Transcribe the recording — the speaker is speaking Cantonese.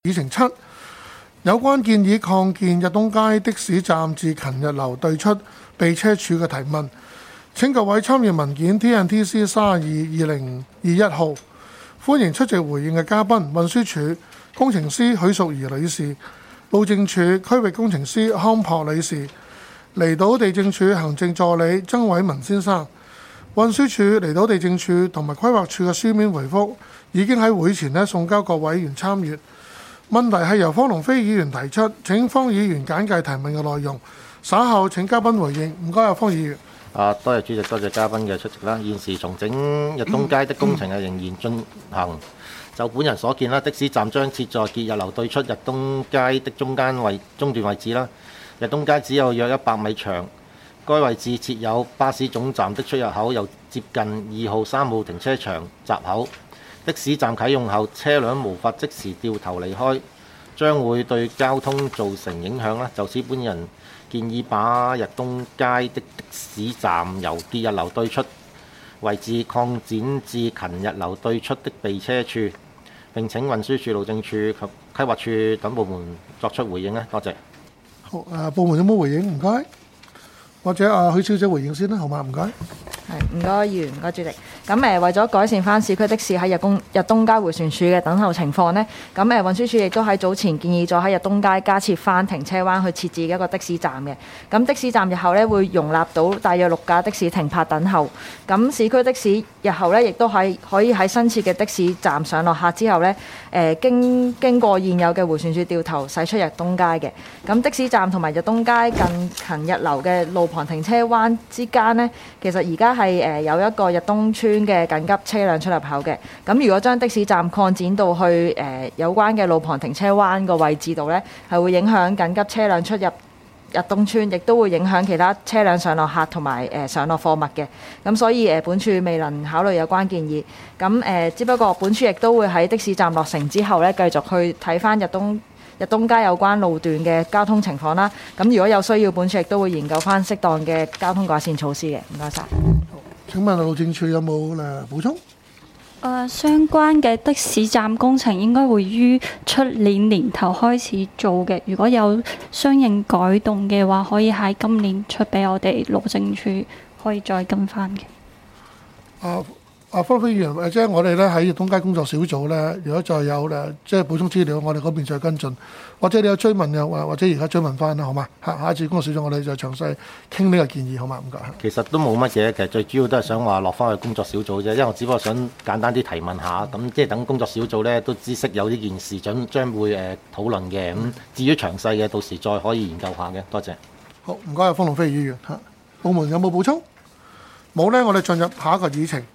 議程7有關建議擴建日東街的士站至勤日樓對出避車處嘅提問。請各位參閱文件 TNTC 32/2021號。歡迎出席回應嘅嘉賓：運輸署工程師許淑儀女士、路政署區域工程師康樸女士、離島地政署行政助理曾偉文先生。運輸署、離島地政署同埋規劃署嘅書面回覆已經喺會前送交各委員參閱。問題係由方龍飛議員提出，請方議員簡介提問嘅內容，稍後請嘉賓回應。唔該啊，方議員。 多謝主席，多謝嘉賓嘅出席啦。現時重整日東街的工程仍然進行。就本人所見啦，的士站將設在傑日樓對出日東街的中段位置啦。日東街只有約100米長，該位置設有巴士總站的出入口，又接近2號、3號停車場閘口。的士站啟用後，車輛無法即時掉頭離開，將會對交通造成影響啦。就此，本人建議把日東街的士站由傑日樓對出位置擴展至勤日樓對出的避車處，並請運輸署、路政署及規劃署等部門作出回應。多謝。 好，部門有冇回應？唔該。或者許小姐回應先啦，好嗎？唔該。 唔該，議員，唔該主席。咁為咗改善翻市區的士喺日東街迴旋處嘅等候情況呢，咁運輸署亦都喺早前建議咗喺日東街加設翻停車灣去設置一個的士站嘅。咁的士站日後呢會容納到大約6架的士停泊等候。咁市區的士日後呢亦都可以喺新設嘅的士站上落客之後呢，經過現有嘅迴旋處掉頭駛出日東街嘅。咁的士站同埋日東街近勤日樓嘅路旁停車灣之間呢，其實而家係有一個日東村嘅緊急車輛出入口嘅。咁如果將的士站擴展到去有關嘅路旁停車灣個位置度呢，係會影響緊急車輛出入日東村，亦都會影響其他車輛上落客同埋上落貨物嘅。咁所以本署未能考慮有關建議。咁只不過本署亦都會喺的士站落成之後呢，繼續去睇翻日東街有關路段嘅交通情況啦。咁如果有需要，本署亦都會研究翻適當嘅交通改善措施嘅。唔該晒。 請問路政署有冇補充？ 相關嘅的士站工程應該會於出年年頭開始做嘅。如果有相應改動嘅話，可以喺今年出俾我哋路政署，可以再跟翻嘅。 方飛議員，即係我哋咧喺東街工作小組咧，如果再有即係補充資料，我哋嗰邊再跟進，或者你有追問又或者而家追問翻啦，好嘛？下一次工作小組我哋就詳細傾呢個建議，好嘛？唔該。 其實都冇乜嘢，其實最主要都係想話落翻去工作小組啫，因為我只不過想簡單啲提問下，咁即係等工作小組咧都知悉有呢件事將會討論嘅，咁至於詳細嘅到時再可以研究下嘅。多謝。 好，唔該，方龍飛議員。部門有冇補充？冇呢，我哋進入下一個議程。